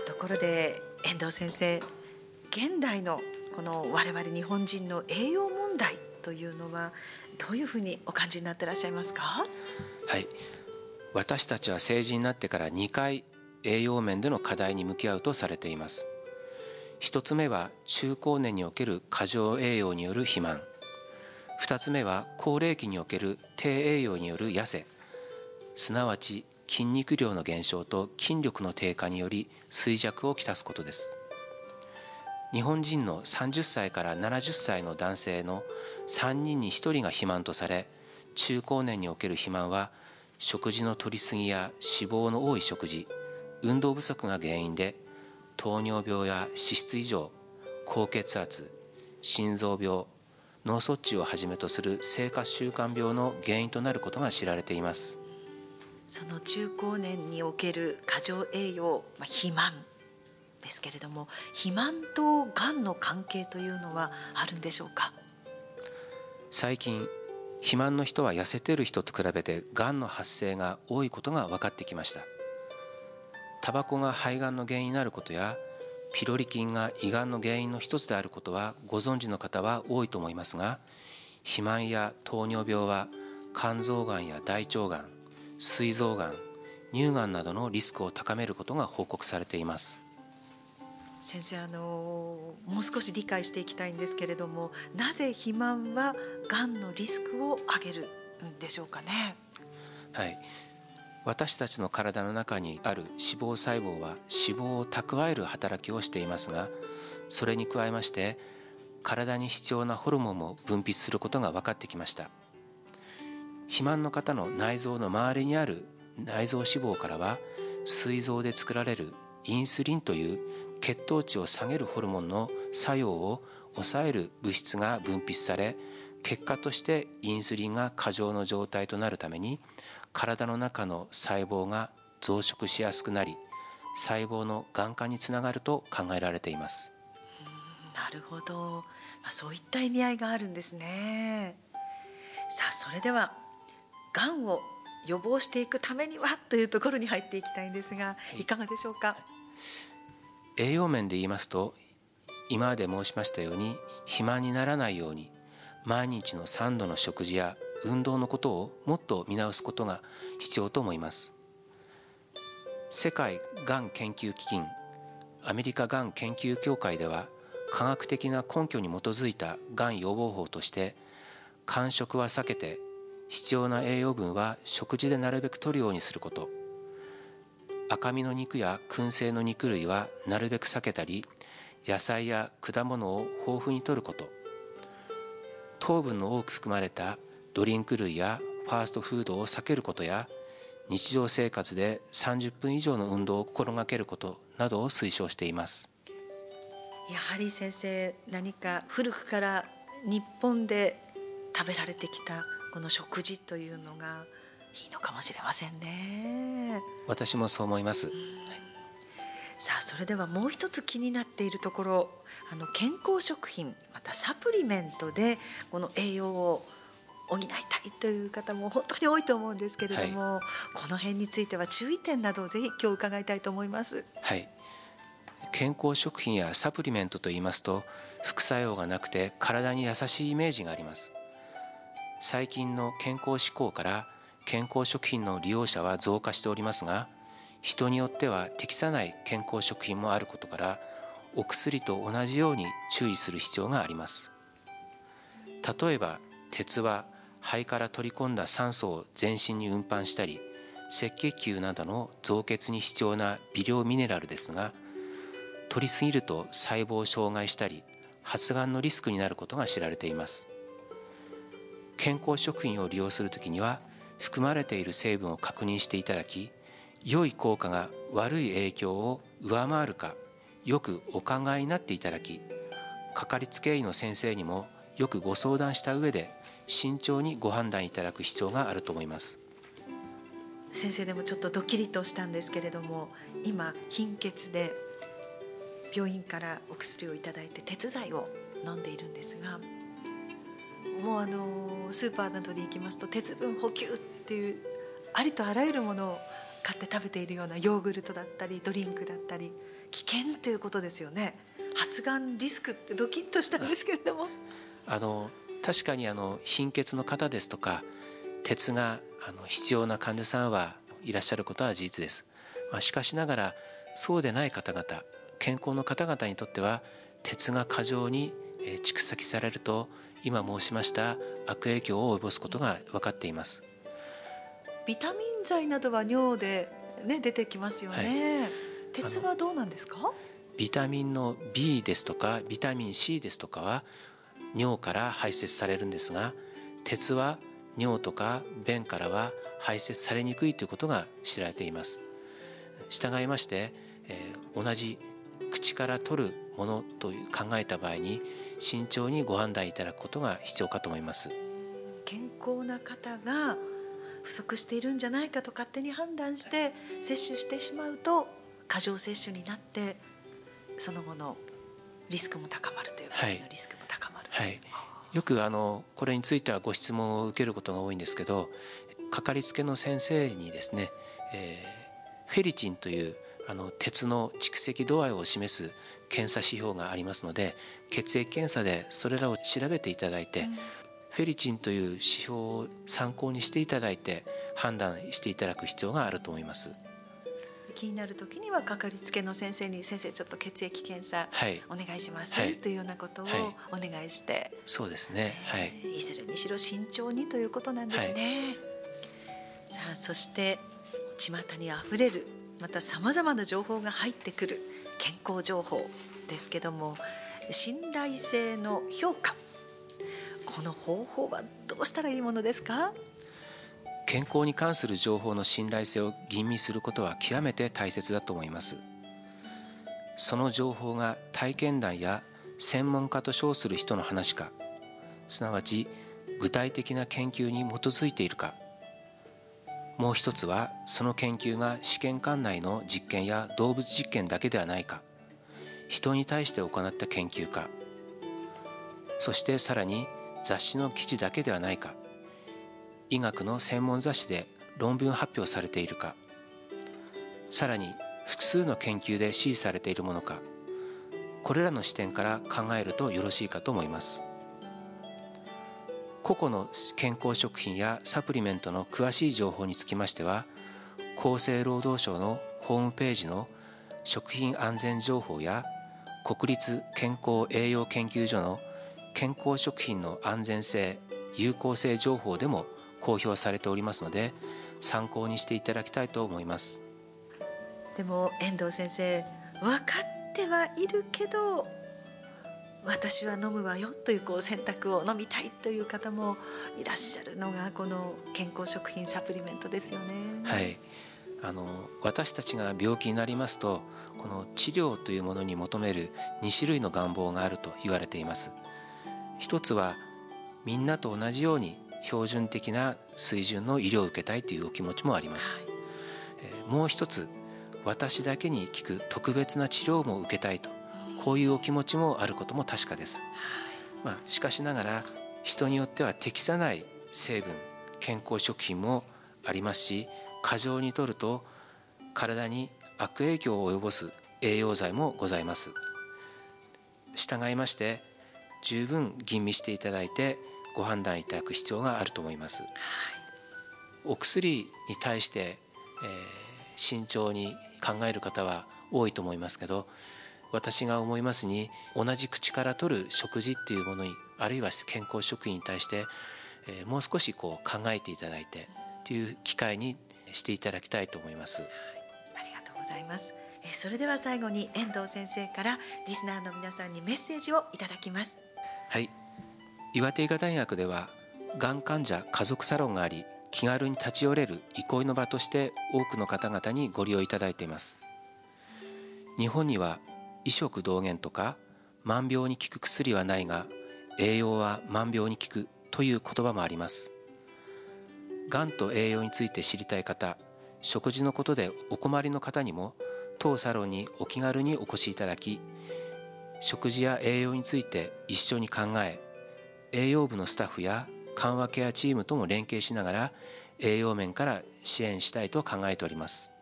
ところで遠藤先生、現代のこの我々日本人の栄養問題というのはどういうふうにお感じになっていらっしゃいますか？ はい、私たちは成人になってから2回栄養面での課題に向き合うとされています。1つ目は中高年における過剰栄養による肥満、2つ目は高齢期における低栄養による痩せ、すなわち筋肉量の減少と筋力の低下により衰弱をきたすことです。日本人の30歳から70歳の男性の3人に1人が肥満とされ、中高年における肥満は食事の摂りすぎや脂肪の多い食事、運動不足が原因で糖尿病や脂質異常、高血圧、心臓病、脳卒中をはじめとする生活習慣病の原因となることが知られています。 その中高年における過剰栄養、肥満ですけれども、肥満とがんの関係というのはあるんでしょうか？ 最近、肥満の人は痩せている人と比べてがんの発生が多いことが分かってきました。タバコが肺がんの原因になることやピロリ菌が胃がんの原因の一つであることはご存知の方は多いと思いますが、肥満や糖尿病は肝臓がんや大腸がん、膵臓がん、乳がんなどのリスクを高めることが報告されています。 先生、もう少し理解していきたいんですけれども、なぜ肥満はがんのリスクを上げるんでしょうかね？ はい、私たちの体の中にある脂肪細胞は脂肪を蓄える働きをしていますが、それに加えまして体に必要なホルモンも分泌することが分かってきました。肥満の方の内臓の周りにある内臓脂肪からは膵臓で作られるインスリンという血糖値を下げるホルモンの作用を抑える物質が分泌され、結果としてインスリンが過剰の状態となるために体の中の細胞が増殖しやすくなり、細胞のがん化につながると考えられています。 なるほど、そういった意味合いがあるんですね。さあ、それではがんを予防していくためにはというところに入っていきたいんですが、いかがでしょうか？ 栄養面で言いますと、今まで申しましたように肥満にならないように毎日の3度の食事や運動のことをもっと見直すことが必要と思います。世界がん研究基金、アメリカがん研究協会では科学的な根拠に基づいたがん予防法として、間食は避けて必要な栄養分は食事でなるべく摂るようにすること、赤身の肉や燻製の肉類はなるべく避けたり、野菜や果物を豊富に摂ること、糖分の多く含まれたドリンク類やファーストフードを避けることや、日常生活で30分以上の運動を心がけることなどを推奨しています。 やはり先生、何か古くから日本で食べられてきたこの食事というのがいいのかもしれませんね。 私もそう思います。 さあ、それではもう一つ気になっているところ、健康食品またサプリメントでこの栄養を補いたいという方も本当に多いと思うんですけれども、この辺については注意点などをぜひ今日伺いたいと思います。 はい、健康食品やサプリメントといいますと、副作用がなくて体に優しいイメージがあります。最近の健康志向から健康食品の利用者は増加しておりますが、人によっては適さない健康食品もあることから、お薬と同じように注意する必要があります。例えば鉄は肺から取り込んだ酸素を全身に運搬したり、赤血球などの造血に必要な微量ミネラルですが、摂りすぎると細胞を障害したり発がんのリスクになることが知られています。健康食品を利用するときには含まれている成分を確認していただき、良い効果が悪い影響を上回るかよくお考えになっていただき、かかりつけ医の先生にもよくご相談した上で慎重にご判断いただく必要があると思います。 先生、でもちょっとドキリとしたんですけれども、今貧血で病院からお薬をいただいて鉄剤を飲んでいるんですが、もうスーパーなどに行きますと鉄分補給っていうありとあらゆるものを買って食べているようなヨーグルトだったりドリンクだったり、危険ということですよね。発がんリスクってドキッとしたんですけれども、 確かに貧血の方ですとか鉄が必要な患者さんはいらっしゃることは事実です。しかしながらそうでない方々、健康の方々にとっては鉄が過剰に蓄積されると今申しました悪影響を及ぼすことが分かっています。 ビタミン剤などは尿で、出てきますよね、はい、鉄はどうなんですか？ ビタミンの B ですとかビタミン C ですとかは尿から排泄されるんですが、鉄は尿とか便からは排泄されにくいということが知られています。したがいまして、同じ口から取るものと考えた場合に慎重にご判断いただくことが必要かと思います。 健康な方が不足しているんじゃないかと勝手に判断して摂取してしまうと過剰摂取になってその後のリスクも高まるという病気のリスクも高まる、 はいはい、よくこれについてはご質問を受けることが多いんですけど、かかりつけの先生にですね、フェリチンという鉄の蓄積度合いを示す検査指標がありますので、血液検査でそれらを調べていただいて、フェリチンという指標を参考にしていただいて判断していただく必要があると思います。 気になる時にはかかりつけの先生に、先生ちょっと血液検査お願いします、というようなことをお願いして、 そうですね、 いずれにしろ慎重にということなんですね、さあそして巷にあふれるまたさまざまな情報が入ってくる健康情報ですけども、信頼性の評価、この方法はどうしたらいいものですか？ 健康に関する情報の信頼性を吟味することは極めて大切だと思います。その情報が体験談や専門家と称する人の話か、すなわち具体的な研究に基づいているか、もう一つはその研究が試験管内の実験や動物実験だけではないか、人に対して行った研究か、そしてさらに雑誌の記事だけではないか、医学の専門雑誌で論文発表されているか、さらに複数の研究で支持されているものか、これらの視点から考えるとよろしいかと思います。個々の健康食品やサプリメントの詳しい情報につきましては、厚生労働省のホームページの食品安全情報や国立健康栄養研究所の健康食品の安全性・有効性情報でも公表されておりますので、参考にしていただきたいと思います。 でも遠藤先生、分かってはいるけど私は飲むわよという選択を、飲みたいという方もいらっしゃるのがこの健康食品サプリメントですよね。 はい、私たちが病気になりますと、この治療というものに求める2種類の願望があると言われています。一つはみんなと同じように標準的な水準の医療を受けたいというお気持ちもあります、もう一つ、私だけに効く特別な治療も受けたいと、こういうお気持ちもあることも確かです、しかしながら人によっては適さない成分、健康食品もありますし、過剰に摂ると体に悪影響を及ぼす栄養剤もございます。従いまして十分吟味していただいてご判断いただく必要があると思います、お薬に対して、慎重に考える方は多いと思いますけど、私が思いますに、同じ口から取る食事っていうものに、あるいは健康食品に対して、もう少し考えていただいてという機会にしていただきたいと思います、 ありがとうございます。それでは最後に遠藤先生からリスナーの皆さんにメッセージをいただきます。 はい、岩手医科大学ではがん患者家族サロンがあり、気軽に立ち寄れる憩いの場として多くの方々にご利用いただいています。日本には医食同源とか万病に効く薬はないが栄養は万病に効くという言葉もあります。がんと栄養について知りたい方、食事のことでお困りの方にも当サロンにお気軽にお越しいただき、食事や栄養について一緒に考え、栄養部のスタッフや緩和ケアチームとも連携しながら栄養面から支援したいと考えております。